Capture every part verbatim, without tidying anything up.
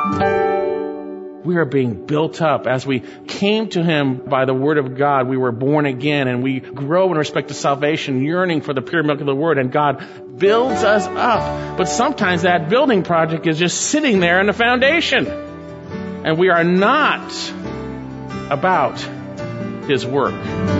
We are being built up. As we came to Him by the Word of God, we were born again, and we grow in respect to salvation, yearning for the pure milk of the Word, and God builds us up. But sometimes that building project is just sitting there in the foundation, and we are not about His work.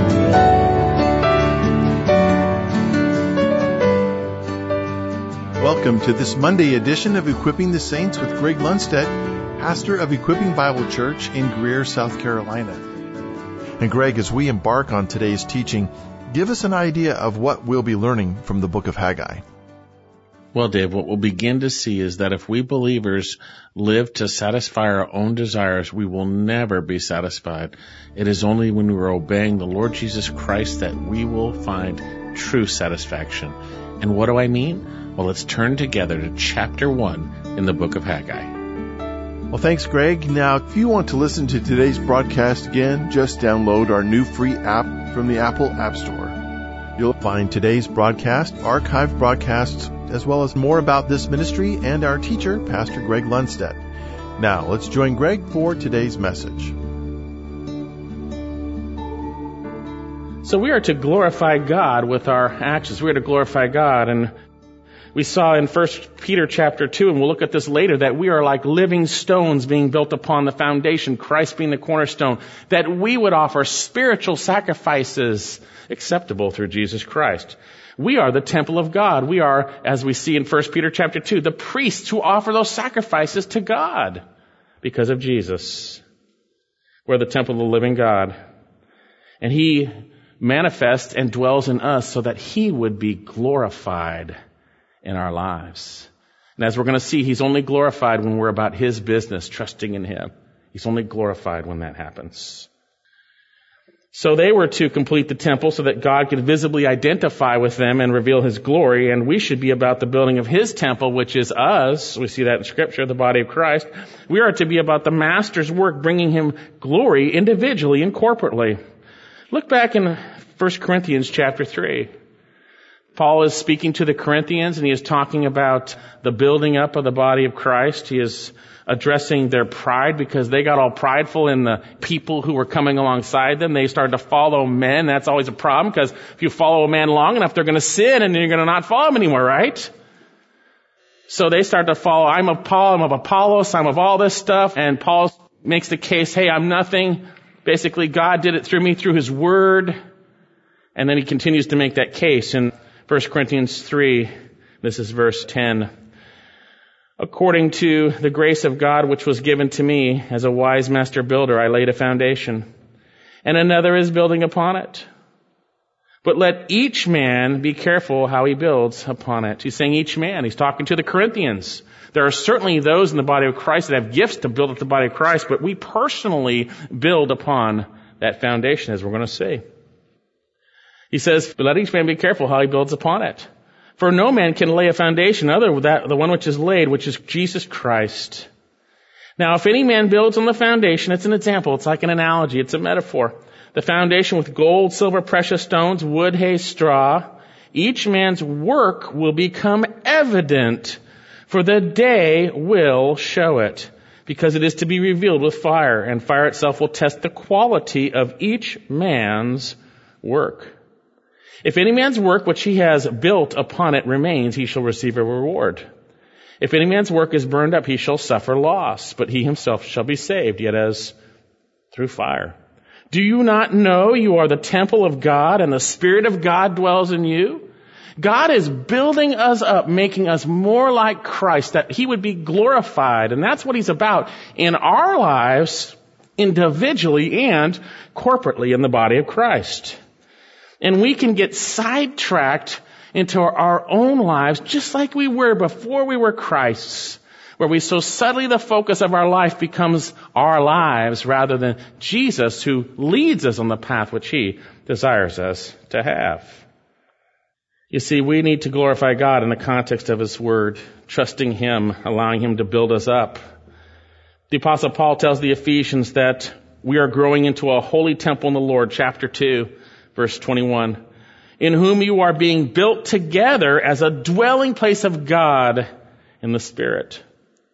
Welcome to this Monday edition of Equipping the Saints with Greg Lundstedt, pastor of Equipping Bible Church in Greer, South Carolina. And Greg, as we embark on today's teaching, give us an idea of what we'll be learning from the book of Haggai. Well, Dave, what we'll begin to see is that if we believers live to satisfy our own desires, we will never be satisfied. It is only when we are obeying the Lord Jesus Christ that we will find true satisfaction. And what do I mean? Well, let's turn together to chapter one in the book of Haggai. Well, thanks, Greg. Now, if you want to listen to today's broadcast again, just download our new free app from the Apple App Store. You'll find today's broadcast, archived broadcasts, as well as more about this ministry and our teacher, Pastor Greg Lundstedt. Now, let's join Greg for today's message. So we are to glorify God with our actions. We are to glorify God, and we saw in First Peter chapter two, and we'll look at this later, that we are like living stones being built upon the foundation, Christ being the cornerstone, that we would offer spiritual sacrifices acceptable through Jesus Christ. We are the temple of God. We are, as we see in First Peter chapter two, the priests who offer those sacrifices to God because of Jesus. We're the temple of the living God. And He manifests and dwells in us so that He would be glorified in our lives. And as we're going to see, He's only glorified when we're about His business, trusting in Him. He's only glorified when that happens. So they were to complete the temple so that God could visibly identify with them and reveal His glory, and we should be about the building of His temple, which is us. We see that in Scripture, the body of Christ. We are to be about the Master's work, bringing Him glory individually and corporately. Look back in First Corinthians chapter three. Paul is speaking to the Corinthians, and he is talking about the building up of the body of Christ. He is addressing their pride because they got all prideful in the people who were coming alongside them. They started to follow men. That's always a problem, because if you follow a man long enough, they're going to sin, and then you're going to not follow him anymore, right? So they start to follow, I'm of Paul, I'm of Apollos, I'm of all this stuff. And Paul makes the case, hey, I'm nothing. Basically, God did it through me, through His Word. And then he continues to make that case in First Corinthians three, this is verse ten. According to the grace of God which was given to me as a wise master builder, I laid a foundation, and another is building upon it. But let each man be careful how he builds upon it. He's saying each man. He's talking to the Corinthians. There are certainly those in the body of Christ that have gifts to build up the body of Christ, but we personally build upon that foundation, as we're going to see. He says, but let each man be careful how he builds upon it. For no man can lay a foundation other than that, the one which is laid, which is Jesus Christ. Now, if any man builds on the foundation, it's an example. It's like an analogy. It's a metaphor. The foundation with gold, silver, precious stones, wood, hay, straw. Each man's work will become evident, for the day will show it, because it is to be revealed with fire, and fire itself will test the quality of each man's work. If any man's work which he has built upon it remains, he shall receive a reward. If any man's work is burned up, he shall suffer loss, but he himself shall be saved, yet as through fire. Do you not know you are the temple of God, and the Spirit of God dwells in you? God is building us up, making us more like Christ, that He would be glorified. And that's what He's about in our lives, individually and corporately in the body of Christ. And we can get sidetracked into our own lives just like we were before we were Christ's, where we so subtly the focus of our life becomes our lives rather than Jesus, who leads us on the path which He desires us to have. You see, we need to glorify God in the context of His Word, trusting Him, allowing Him to build us up. The Apostle Paul tells the Ephesians that we are growing into a holy temple in the Lord, chapter two, verse twenty-one, in whom you are being built together as a dwelling place of God in the Spirit.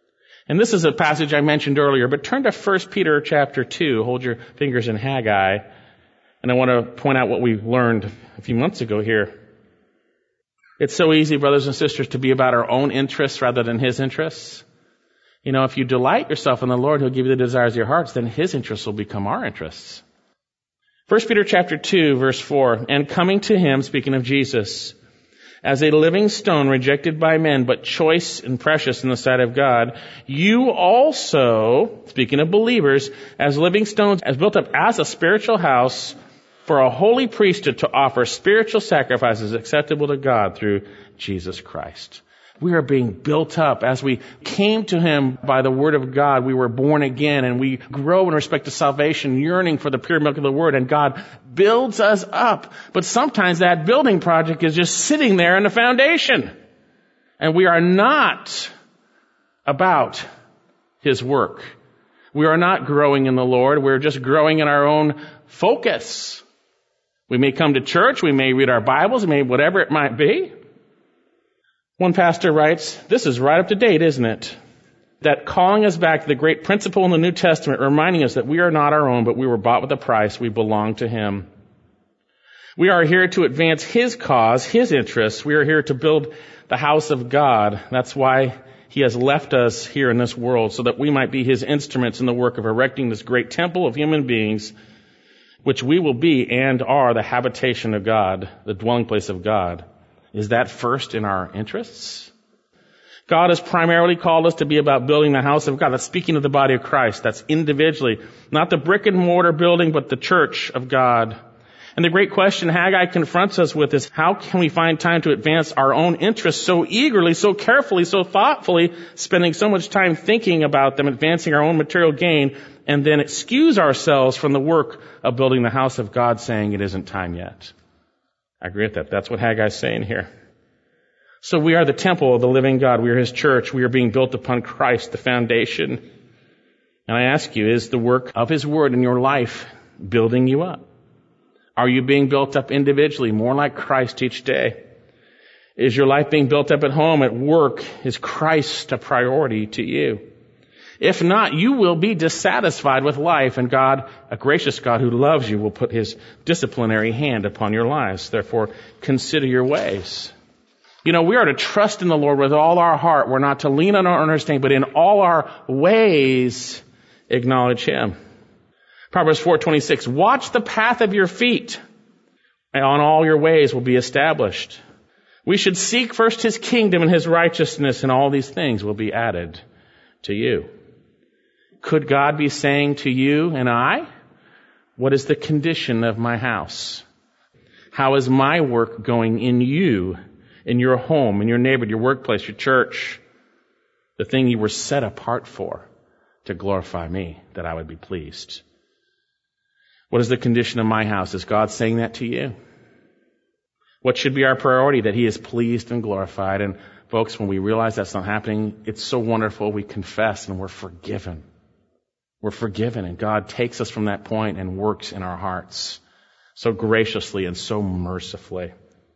And this is a passage I mentioned earlier, but turn to First Peter chapter two. Hold your fingers in Haggai. And I want to point out what we learned a few months ago here. It's so easy, brothers and sisters, to be about our own interests rather than His interests. You know, if you delight yourself in the Lord, He'll give you the desires of your hearts, then His interests will become our interests. First Peter chapter two, verse four, and coming to Him, speaking of Jesus, as a living stone rejected by men, but choice and precious in the sight of God, you also, speaking of believers, as living stones, as built up as a spiritual house for a holy priesthood to offer spiritual sacrifices acceptable to God through Jesus Christ. We are being built up. As we came to Him by the Word of God, we were born again, and we grow in respect to salvation, yearning for the pure milk of the Word, and God builds us up. But sometimes that building project is just sitting there in the foundation. And we are not about His work. We are not growing in the Lord. We're just growing in our own focus. We may come to church, we may read our Bibles, we may whatever it might be. One pastor writes, this is right up to date, isn't it? That calling us back to the great principle in the New Testament, reminding us that we are not our own, but we were bought with a price. We belong to Him. We are here to advance His cause, His interests. We are here to build the house of God. That's why He has left us here in this world, so that we might be His instruments in the work of erecting this great temple of human beings, which we will be and are the habitation of God, the dwelling place of God. Is that first in our interests? God has primarily called us to be about building the house of God. That's speaking of the body of Christ. That's individually. Not the brick and mortar building, but the church of God. And the great question Haggai confronts us with is, how can we find time to advance our own interests so eagerly, so carefully, so thoughtfully, spending so much time thinking about them, advancing our own material gain, and then excuse ourselves from the work of building the house of God, saying it isn't time yet? I agree with that. That's what Haggai's saying here. So we are the temple of the living God. We are His church. We are being built upon Christ, the foundation. And I ask you, is the work of His Word in your life building you up? Are you being built up individually, more like Christ each day? Is your life being built up at home, at work? Is Christ a priority to you? If not, you will be dissatisfied with life, and God, a gracious God who loves you, will put His disciplinary hand upon your lives. Therefore, consider your ways. You know, we are to trust in the Lord with all our heart. We're not to lean on our understanding, but in all our ways, acknowledge Him. Proverbs four twenty-six, watch the path of your feet, and on all your ways will be established. We should seek first His kingdom and His righteousness, and all these things will be added to you. Could God be saying to you and I, what is the condition of my house? How is my work going in you, in your home, in your neighborhood, your workplace, your church? The thing you were set apart for, to glorify me, that I would be pleased. What is the condition of my house? Is God saying that to you? What should be our priority? That He is pleased and glorified. And folks, when we realize that's not happening, it's so wonderful. We confess and we're forgiven. We're forgiven, and God takes us from that point and works in our hearts so graciously and so mercifully.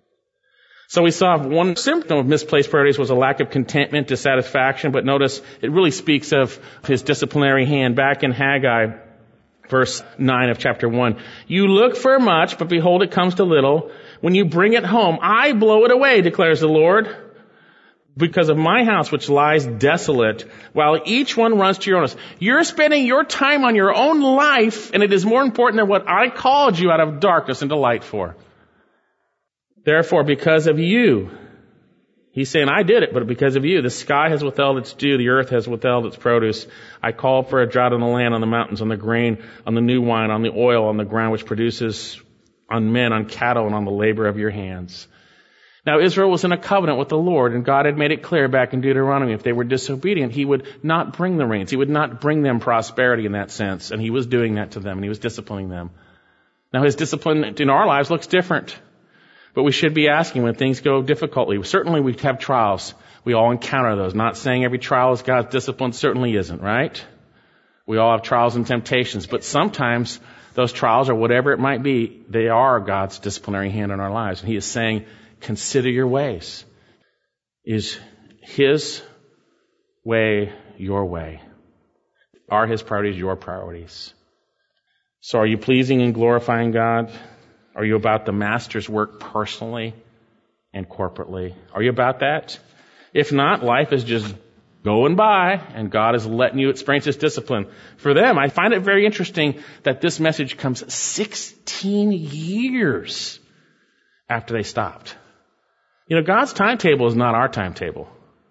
So we saw one symptom of misplaced priorities was a lack of contentment, dissatisfaction, but notice it really speaks of His disciplinary hand. Back in Haggai, verse nine of chapter one, you look for much, but behold, it comes to little. When you bring it home, I blow it away, declares the Lord, because of my house which lies desolate, while each one runs to your own house. You're spending your time on your own life, and it is more important than what I called you out of darkness into light for. Therefore, because of you, He's saying, I did it, but because of you, the sky has withheld its dew, the earth has withheld its produce. I called for a drought on the land, on the mountains, on the grain, on the new wine, on the oil, on the ground which produces, on men, on cattle, and on the labor of your hands. Now, Israel was in a covenant with the Lord, and God had made it clear back in Deuteronomy, if they were disobedient, He would not bring the rains. He would not bring them prosperity in that sense, and He was doing that to them, and He was disciplining them. Now, His discipline in our lives looks different, but we should be asking when things go difficultly. Certainly, we have trials. We all encounter those. Not saying every trial is God's discipline, certainly isn't, right? We all have trials and temptations, but sometimes those trials, or whatever it might be, they are God's disciplinary hand in our lives, and He is saying, consider your ways. Is His way your way? Are his priorities your priorities? So are you pleasing and glorifying God? Are you about the Master's work personally and corporately? Are you about that? If not, life is just going by and God is letting you experience his discipline. For them, I find it very interesting that this message comes sixteen years after they stopped. You know, God's timetable is not our timetable.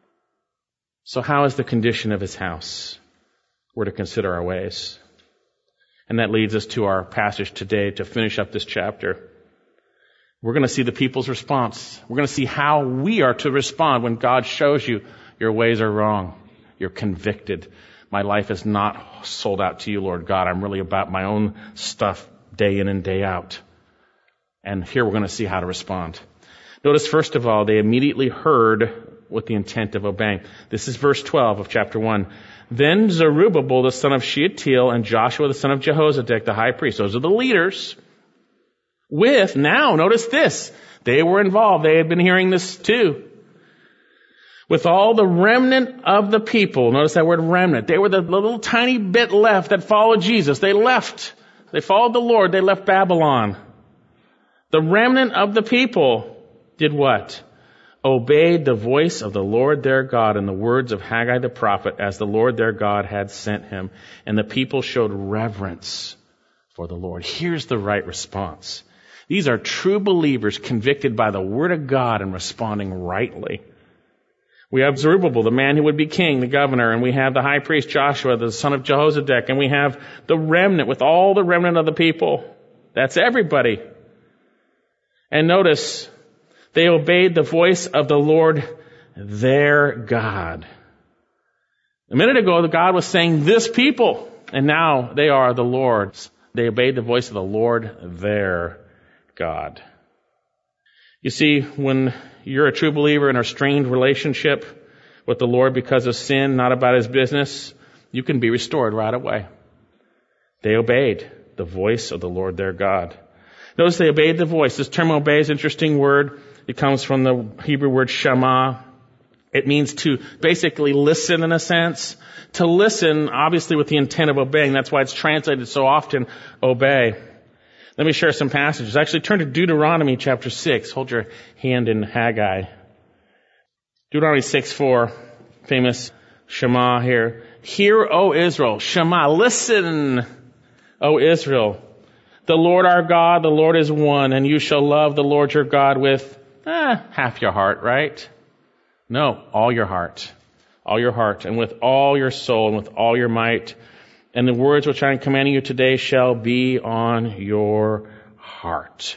So how is the condition of his house? We're to consider our ways. And that leads us to our passage today to finish up this chapter. We're going to see the people's response. We're going to see how we are to respond when God shows you your ways are wrong. You're convicted. My life is not sold out to you, Lord God. I'm really about my own stuff day in and day out. And here we're going to see how to respond. Notice, first of all, they immediately heard with the intent of obeying. This is verse twelve of chapter one. Then Zerubbabel, the son of Shealtiel, and Joshua, the son of Jehozadak, the high priest, those are the leaders, with, now, notice this, they were involved. They had been hearing this too. With all the remnant of the people, notice that word remnant, they were the little tiny bit left that followed Jesus. They left. They followed the Lord. They left Babylon. The remnant of the people did what? Obeyed the voice of the Lord their God and the words of Haggai the prophet as the Lord their God had sent him. And the people showed reverence for the Lord. Here's the right response. These are true believers convicted by the word of God and responding rightly. We have Zerubbabel, the man who would be king, the governor, and we have the high priest Joshua, the son of Jehozadak, and we have the remnant with all the remnant of the people. That's everybody. And notice, they obeyed the voice of the Lord their God. A minute ago, the God was saying this people, and now they are the Lord's. They obeyed the voice of the Lord their God. You see, when you're a true believer in a strained relationship with the Lord because of sin, not about his business, you can be restored right away. They obeyed the voice of the Lord their God. Notice they obeyed the voice. This term obey is an interesting word. It comes from the Hebrew word shema. It means to basically listen in a sense. To listen, obviously, with the intent of obeying. That's why it's translated so often, obey. Let me share some passages. Actually, turn to Deuteronomy chapter six. Hold your hand in Haggai. Deuteronomy six four, famous Shema here. Hear, O Israel, Shema, listen, O Israel. The Lord our God, the Lord is one, and you shall love the Lord your God with eh, half your heart, right? No, all your heart. All your heart, and with all your soul, and with all your might. And the words which I am commanding you today shall be on your heart.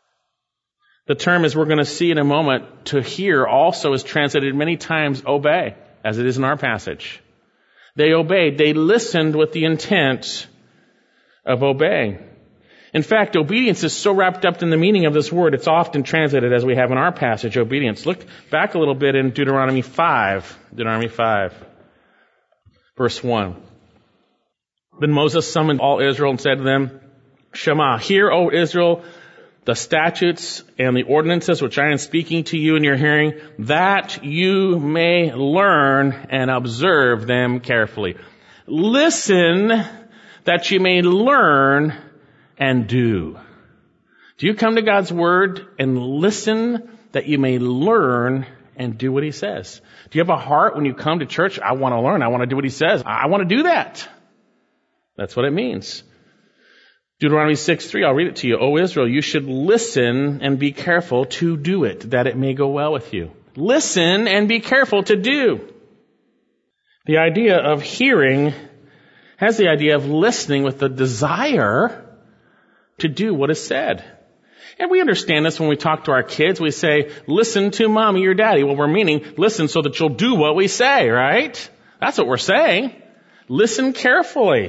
The term, as we're going to see in a moment, to hear also is translated many times obey, as it is in our passage. They obeyed. They listened with the intent of obeying. In fact, obedience is so wrapped up in the meaning of this word, it's often translated as we have in our passage, obedience. Look back a little bit in Deuteronomy five. Deuteronomy five, verse one. Then Moses summoned all Israel and said to them, Shema, hear, O Israel, the statutes and the ordinances which I am speaking to you in your hearing, that you may learn and observe them carefully. Listen that you may learn and do. Do you come to God's word and listen that you may learn and do what he says? Do you have a heart when you come to church? I want to learn. I want to do what he says. I want to do that. That's what it means. Deuteronomy six three, I'll read it to you. O Israel, you should listen and be careful to do it, that it may go well with you. Listen and be careful to do. The idea of hearing has the idea of listening with the desire to do what is said. And we understand this when we talk to our kids. We say, listen to mommy or daddy. Well, we're meaning listen so that you'll do what we say, right? That's what we're saying. Listen carefully.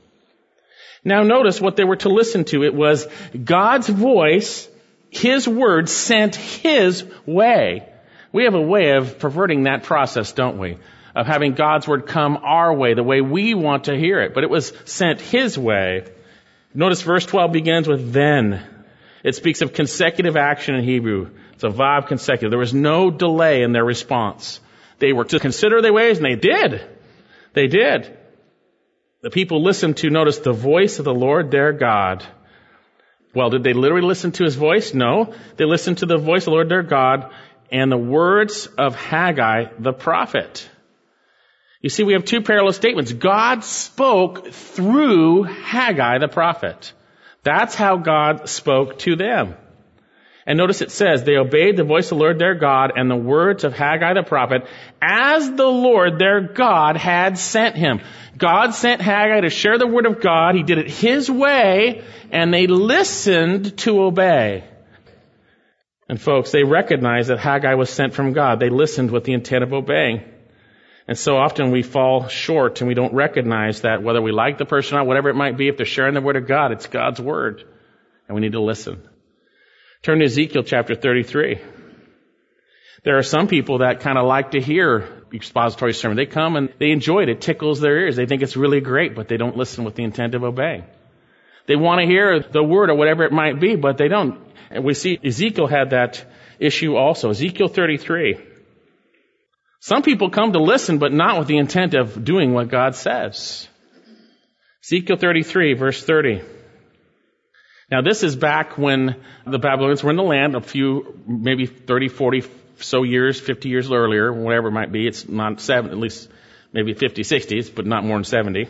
Now notice what they were to listen to. It was God's voice, his word sent his way. We have a way of perverting that process, don't we? Of having God's word come our way, the way we want to hear it. But it was sent his way. Notice verse twelve begins with then. It speaks of consecutive action in Hebrew. It's a vav consecutive. There was no delay in their response. They were to consider their ways, and they did. They did. The people listened to, notice, the voice of the Lord their God. Well, did they literally listen to his voice? No. They listened to the voice of the Lord their God and the words of Haggai the prophet. You see, we have two parallel statements. God spoke through Haggai the prophet. That's how God spoke to them. And notice it says, they obeyed the voice of the Lord their God and the words of Haggai the prophet as the Lord their God had sent him. God sent Haggai to share the word of God. He did it his way, and they listened to obey. And folks, they recognized that Haggai was sent from God. They listened with the intent of obeying. And so often we fall short and we don't recognize that whether we like the person or not, whatever it might be, if they're sharing the word of God, it's God's word. And we need to listen. Turn to Ezekiel chapter thirty-three. There are some people that kind of like to hear expository sermon. They come and they enjoy it. It tickles their ears. They think it's really great, but they don't listen with the intent of obeying. They want to hear the word or whatever it might be, but they don't. And we see Ezekiel had that issue also. Ezekiel thirty-three. Some people come to listen, but not with the intent of doing what God says. Ezekiel thirty-three, verse thirty. Now, this is back when the Babylonians were in the land, a few, maybe thirty, forty so years, fifty years earlier, whatever it might be. It's not seven, at least maybe fifty, sixty, but not more than seventy.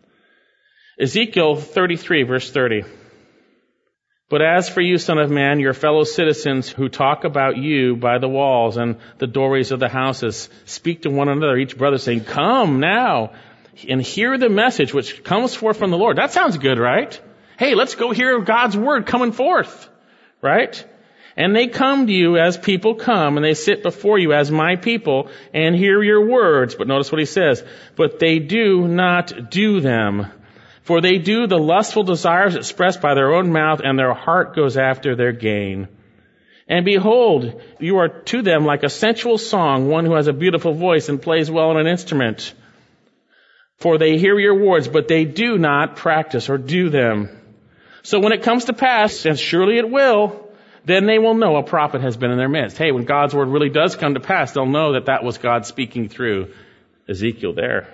Ezekiel thirty-three, verse thirty. But as for you, son of man, your fellow citizens who talk about you by the walls and the doorways of the houses, speak to one another, each brother saying, come now and hear the message which comes forth from the Lord. That sounds good, right? Hey, let's go hear God's word coming forth, right? And they come to you as people come, and they sit before you as my people and hear your words. But notice what he says, but they do not do them. For they do the lustful desires expressed by their own mouth, and their heart goes after their gain. And behold, you are to them like a sensual song, one who has a beautiful voice and plays well on an instrument. For they hear your words, but they do not practice or do them. So when it comes to pass, and surely it will, then they will know a prophet has been in their midst. Hey, when God's word really does come to pass, they'll know that that was God speaking through Ezekiel there.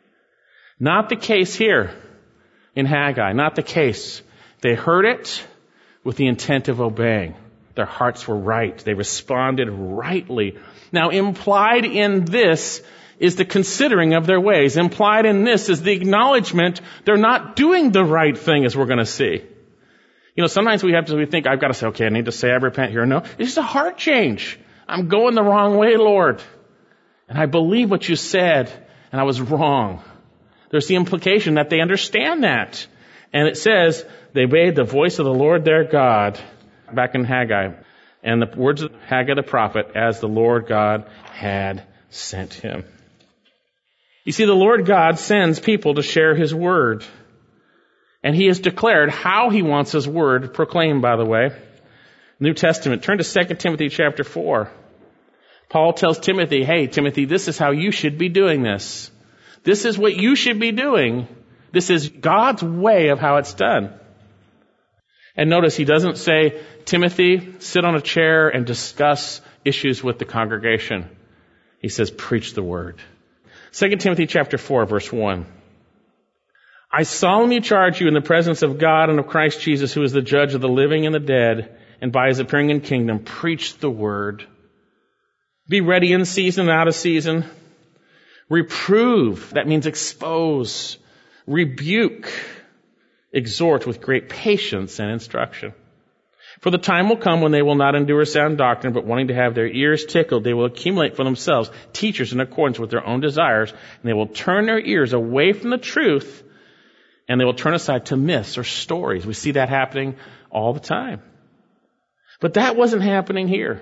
Not the case here in Haggai. Not the case. They heard it with the intent of obeying. Their hearts were right. They responded rightly. Now, implied in this is the considering of their ways. Implied in this is the acknowledgement they're not doing the right thing, as we're going to see. You know, sometimes we have to we think, I've got to say, okay, I need to say I repent here. No, it's just a heart change. I'm going the wrong way, Lord. And I believe what you said, and I was wrong. There's the implication that they understand that. And it says, they obeyed the voice of the Lord their God, back in Haggai, and the words of Haggai the prophet, as the Lord God had sent him. You see, the Lord God sends people to share his word. And he has declared how he wants his word proclaimed, by the way. New Testament. Turn to Second Timothy chapter four. Paul tells Timothy, hey, Timothy, this is how you should be doing this. This is what you should be doing. This is God's way of how it's done. And notice he doesn't say, Timothy, sit on a chair and discuss issues with the congregation. He says, preach the word. Second Timothy chapter four, verse one. I solemnly charge you in the presence of God and of Christ Jesus, who is the judge of the living and the dead, and by his appearing in kingdom, preach the word. Be ready in season and out of season. Reprove, that means expose. Rebuke, exhort with great patience and instruction. For the time will come when they will not endure sound doctrine, but wanting to have their ears tickled, they will accumulate for themselves teachers in accordance with their own desires, and they will turn their ears away from the truth, and they will turn aside to myths or stories. We see that happening all the time. But that wasn't happening here.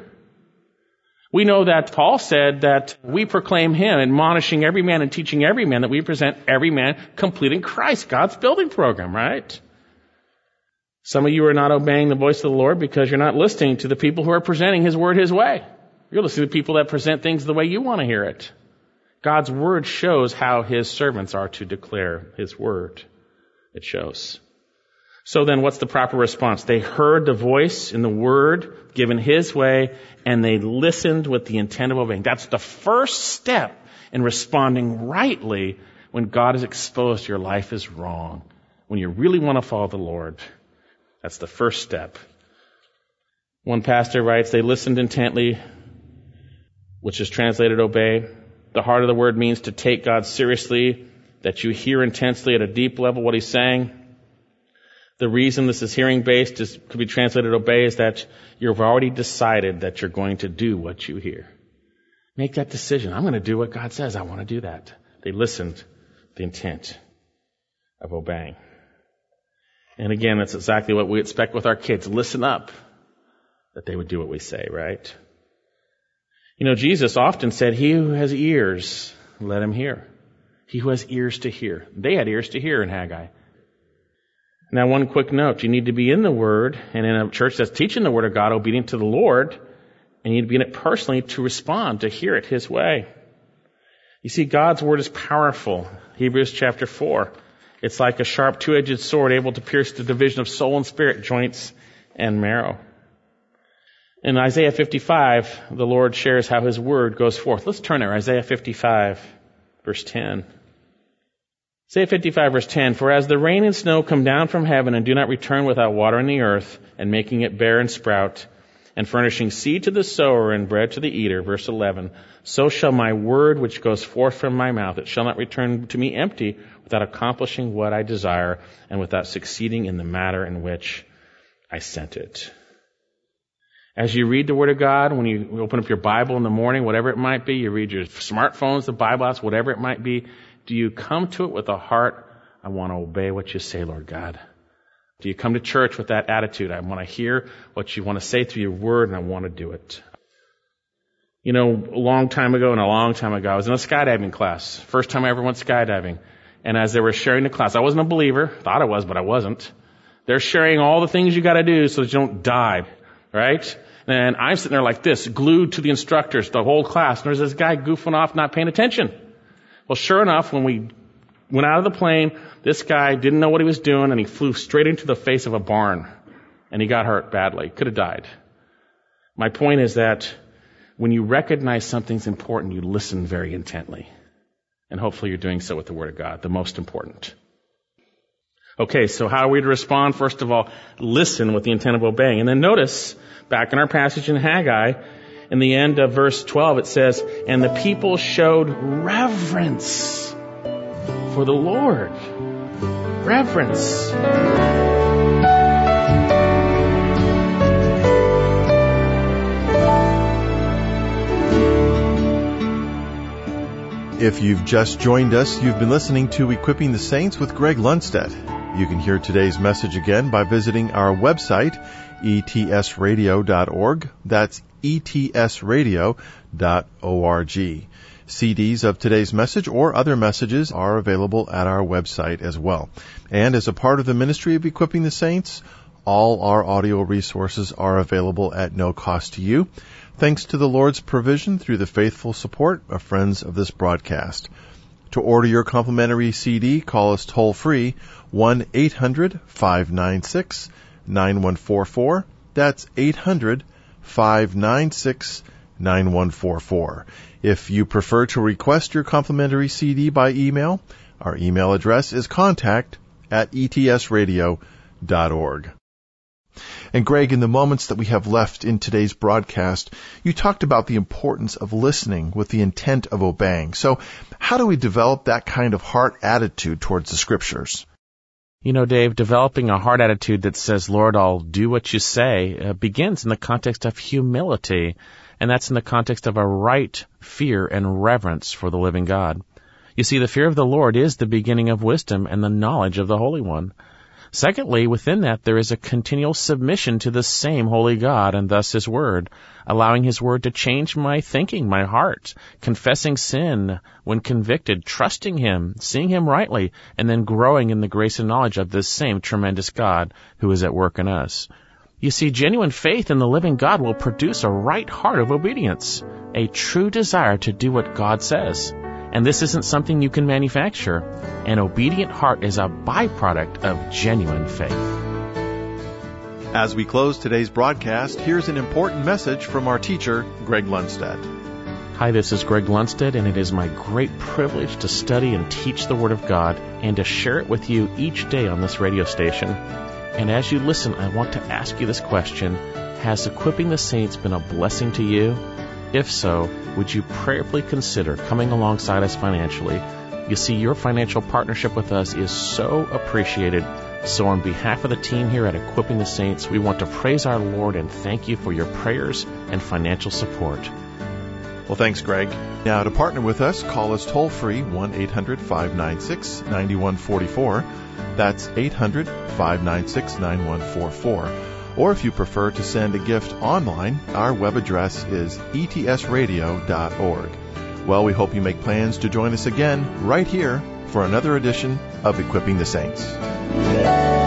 We know that Paul said that we proclaim him, admonishing every man and teaching every man, that we present every man complete in Christ, God's building program, right? Some of you are not obeying the voice of the Lord because you're not listening to the people who are presenting his word his way. You're listening to people that present things the way you want to hear it. God's word shows how his servants are to declare his word. It shows. So then what's the proper response? They heard the voice in the word given his way, and they listened with the intent of obeying. That's the first step in responding rightly when God is exposed your life is wrong. When you really want to follow the Lord, that's the first step. One pastor writes, they listened intently, which is translated obey. The heart of the word means to take God seriously, that you hear intensely at a deep level what he's saying. The reason this is hearing-based is, could be translated obey, is that you've already decided that you're going to do what you hear. Make that decision. I'm going to do what God says. I want to do that. They listened with the intent of obeying. And again, that's exactly what we expect with our kids. Listen up, that they would do what we say, right? You know, Jesus often said, he who has ears, let him hear. He who has ears to hear. They had ears to hear in Haggai. Now, one quick note. You need to be in the Word, and in a church that's teaching the Word of God, obedient to the Lord, and you need to be in it personally to respond, to hear it his way. You see, God's Word is powerful. Hebrews chapter four. It's like a sharp two-edged sword able to pierce the division of soul and spirit, joints and marrow. In Isaiah fifty-five, the Lord shares how his word goes forth. Let's turn there. Isaiah fifty-five, verse ten. Isaiah fifty-five, verse ten. For as the rain and snow come down from heaven and do not return without watering the earth and making it bear and sprout and furnishing seed to the sower and bread to the eater, verse eleven, so shall my word which goes forth from my mouth, it shall not return to me empty without accomplishing what I desire and without succeeding in the matter in which I sent it. As you read the Word of God, when you open up your Bible in the morning, whatever it might be, you read your smartphones, the Bible apps, whatever it might be, do you come to it with a heart, I want to obey what you say, Lord God? Do you come to church with that attitude? I want to hear what you want to say through your Word, and I want to do it. You know, a long time ago and a long time ago, I was in a skydiving class. First time I ever went skydiving. And as they were sharing the class, I wasn't a believer. Thought I was, but I wasn't. They're sharing all the things you got to do so that you don't die, right? And I'm sitting there like this, glued to the instructors, the whole class. And there's this guy goofing off, not paying attention. Well, sure enough, when we went out of the plane, this guy didn't know what he was doing, and he flew straight into the face of a barn. And he got hurt badly. Could have died. My point is that when you recognize something's important, you listen very intently. And hopefully you're doing so with the Word of God, the most important. Okay, so how are we to respond? First of all, listen with the intent of obeying. And then notice, back in our passage in Haggai, in the end of verse twelve, it says, and the people showed reverence for the Lord. Reverence. If you've just joined us, you've been listening to Equipping the Saints with Greg Lundstedt. You can hear today's message again by visiting our website, e t s radio dot org. That's e t s radio dot org. C Ds of today's message or other messages are available at our website as well. And as a part of the ministry of Equipping the Saints, all our audio resources are available at no cost to you, thanks to the Lord's provision through the faithful support of friends of this broadcast. To order your complimentary C D, call us toll-free, one eight hundred five nine six nine one four four. That's eight hundred five nine six nine one four four. If you prefer to request your complimentary C D by email, our email address is contact at e t s radio dot org. And Greg, in the moments that we have left in today's broadcast, you talked about the importance of listening with the intent of obeying. So how do we develop that kind of heart attitude towards the Scriptures? You know, Dave, developing a heart attitude that says, Lord, I'll do what you say, uh, begins in the context of humility. And that's in the context of a right fear and reverence for the living God. You see, the fear of the Lord is the beginning of wisdom and the knowledge of the Holy One. Secondly, within that, there is a continual submission to the same holy God and thus His Word, allowing His Word to change my thinking, my heart, confessing sin when convicted, trusting Him, seeing Him rightly, and then growing in the grace and knowledge of this same tremendous God who is at work in us. You see, genuine faith in the living God will produce a right heart of obedience, a true desire to do what God says. And this isn't something you can manufacture. An obedient heart is a byproduct of genuine faith. As we close today's broadcast, here's an important message from our teacher, Greg Lundstedt. Hi, this is Greg Lundstedt, and it is my great privilege to study and teach the Word of God and to share it with you each day on this radio station. And as you listen, I want to ask you this question: has Equipping the Saints been a blessing to you? If so, would you prayerfully consider coming alongside us financially? You see, your financial partnership with us is so appreciated. So on behalf of the team here at Equipping the Saints, we want to praise our Lord and thank you for your prayers and financial support. Well, thanks, Greg. Now, to partner with us, call us toll-free, one eight hundred five nine six nine one four four. That's eight hundred five nine six nine one four four. Or if you prefer to send a gift online, our web address is e t s radio dot org. Well, we hope you make plans to join us again right here for another edition of Equipping the Saints.